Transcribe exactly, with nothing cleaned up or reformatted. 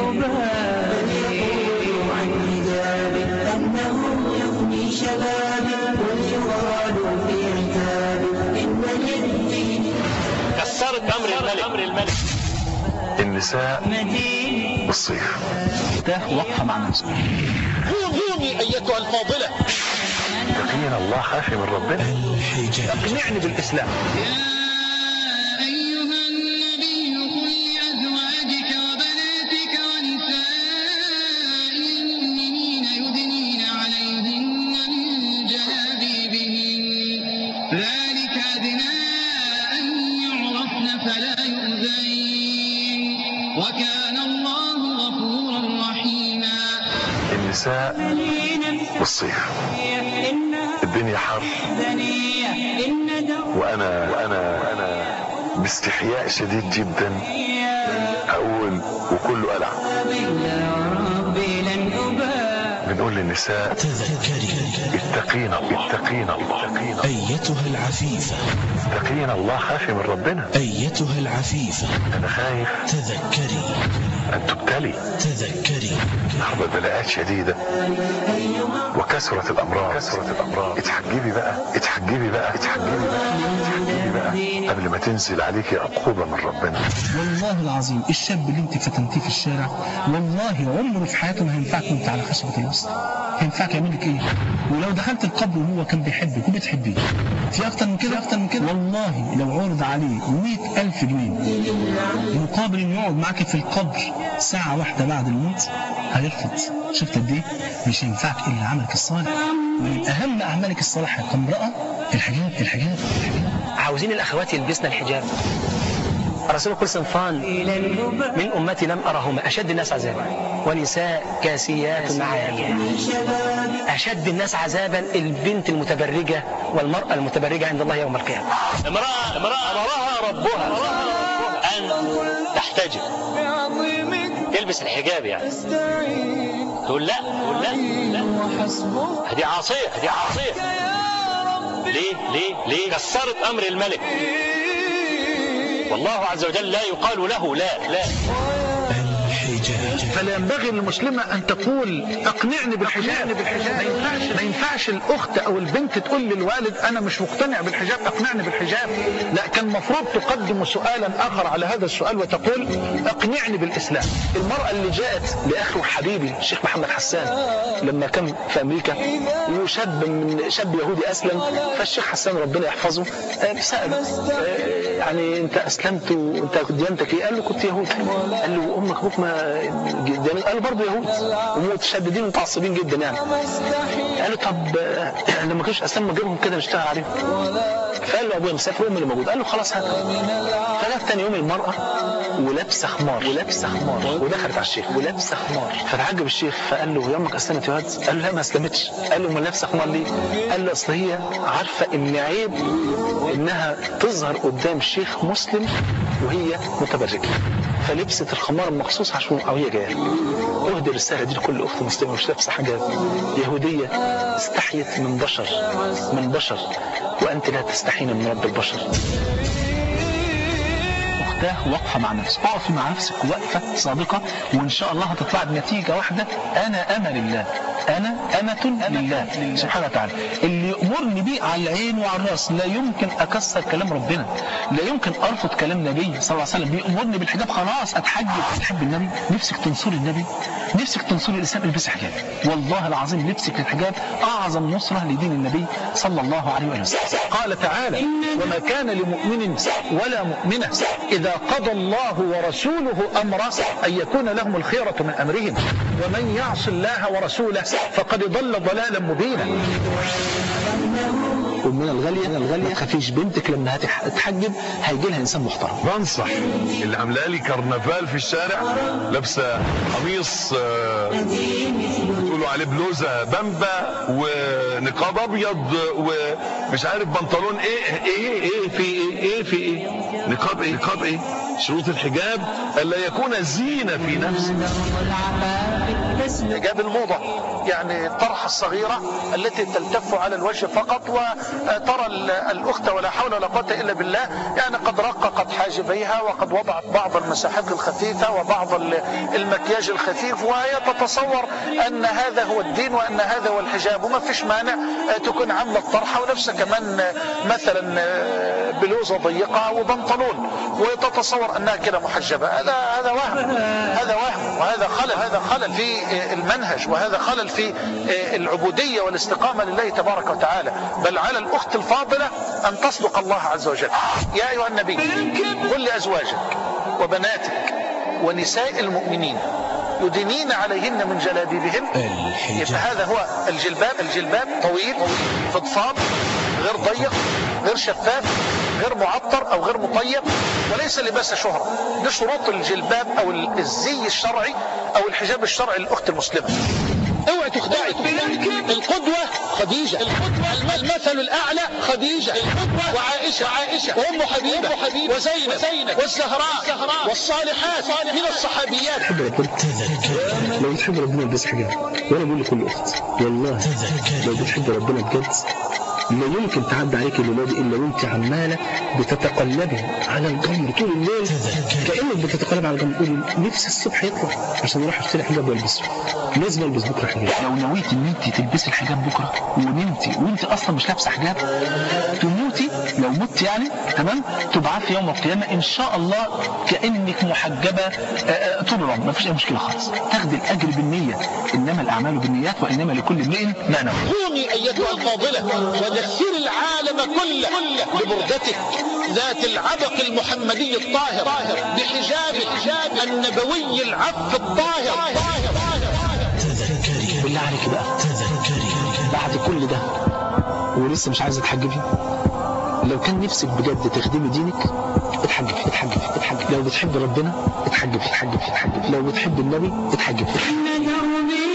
يقول عن حجاب أنه يغني شبابي واليغال في عتاب إن للدين كسرت أمر الملك. النساء بالصيف. مفتاح وقفة مع نفسك. قومي أيتها الفاضلة. تقين الله خافي من ربنا. الحجاب. اقنعني بالإسلام. وكان الله غفورا رحيما. النساء بالصيف. الدنيا حر وانا وانا وانا باستحياء شديد جدا اقول وكله قلع بنقول للنساء تذكري اتقين الله اتقين الله أيتها العفيفة. اتقين الله خافي من ربنا. أيتها العفيفة انا خايف تذكري ان تبتلي تذكري تحضر بلاءات شديدة وكثرة الامراض كثرة الامراض اتحجبي بقى اتحجبي بقى اتحجبي بقى اتحجبي بقى قبل ما تنزل عليكي عقوبة من ربنا. والله العظيم الشاب اللي انت فتنتيه في الشارع والله عمره في حياته ما هينفعك وانت على خشبة الوسط. هينفعك يعمل لك ايه؟ ولو دخلت القبر وهو كان بيحبك وبتحبيه في اكتر من كده اكتر من كده والله لو عرض عليه مئة ألف جنيه مقابل انه يقعد معاك في القبر ساعة واحدة بعد الموت هيرفض. شفت قد ايه؟ مش هينفعك الا عملك الصالح. ومن اهم اعمالك الصالحة كامرأة الحجاب الحجاب الحجاب. عاوزين الاخوات يلبسنا الحجاب. رسول كل صنفان من أمتي لم أرهما أشد الناس عذابا ونساء كاسيات عاريات. أشد الناس عذابا البنت المتبرجة والمرأة المتبرجة عند الله يوم القيامة. امرأة امرأة أمرها ربها أن تحتجب تلبس الحجاب يعني تقول لا تقول لا لا هذه عاصية هذه عاصية. ليه ليه ليه كسرت أمر الملك. والله عز وجل لا يقال له لا لا. فلا ينبغي للمسلمة أن تقول أقنعني بالحجاب. ما ينفعش, ما ينفعش الأخت أو البنت تقول للوالد أنا مش مقتنع بالحجاب أقنعني بالحجاب. لا، كان مفروض تقدم سؤالا آخر على هذا السؤال وتقول أقنعني بالإسلام. المرأة اللي جاءت لأخي وحبيبي الشيخ محمد حسان لما كان في أمريكا وشاب من شاب يهودي أسلم فالشيخ حسان ربنا يحفظه سأله يعني أنت أسلمت وأنت ديانتك إيه؟ قال له كنت يهودي. قال له أمك أبوك ما قال له برضه يهود ومتشددين ومتعصبين جدا يعني. قال له طب لما كانش اسلم جيبهم كده نشتغل عليهم. فقال له ابويا مسافر وامي اللي موجود. قال له خلاص هات. فجت تاني يوم المراه ولابسه خمار ولابسه خمار ودخلت على الشيخ ولابسه خمار. فتعجب الشيخ فقال له يا امك اسلمت يا واد؟ قال له لا ما اسلمتش. قال له امال لابسه خمار ليه؟ قال له اصل هي عارفه ان عيب انها تظهر قدام الشيخ مسلم وهي متبرجه فلبست الخمار المخصوص عشان وهي جايه. اهدي الرساله دي لكل اخت مسلمه مش لابسه حجاب يهوديه استحيت من بشر من بشر وانت لا تستحين من رب البشر. مفتاح وقفة مع نفسك. اقفي مع نفسك وقفة صادقة وان شاء الله هتطلع بنتيجة واحدة. انا امل الله انا امة لله سبحانه وتعالى. اللي يأمرني بيه على العين وعلى الراس. لا يمكن اكسر كلام ربنا. لا يمكن ارفض كلام النبي صلى الله عليه وسلم. بيأمرني بالحجاب خلاص اتحجب. تحب النبي نفسك تنصري النبي نفسك تنصري الاسلام البسي حجاب. والله العظيم لبسك للحجاب اعظم نصرة لدين النبي صلى الله عليه وسلم. قال تعالى وما كان لمؤمن ولا مؤمنة إذا قضى الله ورسوله أمرا أن يكون لهم الخيرة من أمرهم ومن يعص الله ورسوله فقد ضل ضلالا مبينا. ومن الغالية الغالية ما تخافيش بنتك لما هتحجب هيجي لها إنسان محترم. بنصح اللي عامله لي كرنفال في الشارع لابسه قميص بتقولوا عليه بلوزه بامبا ونقاب ابيض ومش عارف بنطلون ايه ايه ايه في ايه ايه في ايه نقاب ايه نقاب ايه شروط الحجاب ألا يكون زينة في نفسه. حجاب الموضة يعني الطرحة الصغيرة التي تلتف على الوجه فقط، وترى الأخت ولا حول ولا قوة إلا بالله يعني قد رققت حاجبيها وقد وضعت بعض المساحات الخفيفة وبعض المكياج الخفيف، وهي تتصور أن هذا هو الدين وأن هذا هو الحجاب، وما فيش مانع تكون عاملة الطرحة ونفسها كمان مثلا بلوزة ضيقة وبنطلون وتتصور أنها كده محجبة. هذا هذا وهم، هذا وهم وهذا خلل، هذا خلل في المنهج، وهذا خلل في العبودية والاستقامة لله تبارك وتعالى. بل على الأخت الفاضلة أن تصدق الله عز وجل. يا أيها النبي قل لأزواجك وبناتك ونساء المؤمنين يدنين عليهن من جلابيبهن. هذا هو الجلباب. الجلباب طويل فضفاض غير ضيق غير شفاف غير معطر أو غير مطيب، وليس لباس شهرة. ده شروط الجلباب أو الزي الشرعي أو الحجاب الشرعي للأخت المسلمة. اوعي تخدعي. القدوة خديجة، المثل الأعلى خديجة وعائشة وعائشة وأم حبيبة وزينب والزهراء والصالحات من الصحابيات. تحب ربنا لو بتحب ربنا البس حجاب. وأنا بقول لكل أخت والله لو بتحب ربنا بجد لا يمكن تعدي عليك الليلة دي إلا وانت عمالة بتتقلبي على الجمر طول الليل، كأنك بتتقلب على الجمر. قولي نفسي الصبح يطلع عشان اروح اشتري حجاب والبسه. لازم البس بكره حجاب. لو نويتي ان انت تلبسي الحجاب بكره ونمتي وانت اصلا مش لابسه حجاب تموتي، لو مت يعني تمام، تبعثي يوم القيامه ان شاء الله كانك محجبه طول العمر، ما فيش اي مشكله خالص، تاخدي الاجر بالنيه. انما الاعمال بالنيات وانما لكل امرئ ما نوى. قومي ايتها الفاضله ودثري العالم كله ببردتك ذات العبق المحمدي الطاهر بحجاب الحجاب النبوي العف الطاهر. بالله عليك بقى بعد كل ده ولسه مش عايزه تحجبي؟ لو كان نفسك بجد تخدمي دينك اتحجبي اتحجبي اتحجبي. لو بتحب ربنا اتحجبي اتحجبي اتحجبي. لو بتحب النبي اتحجبي.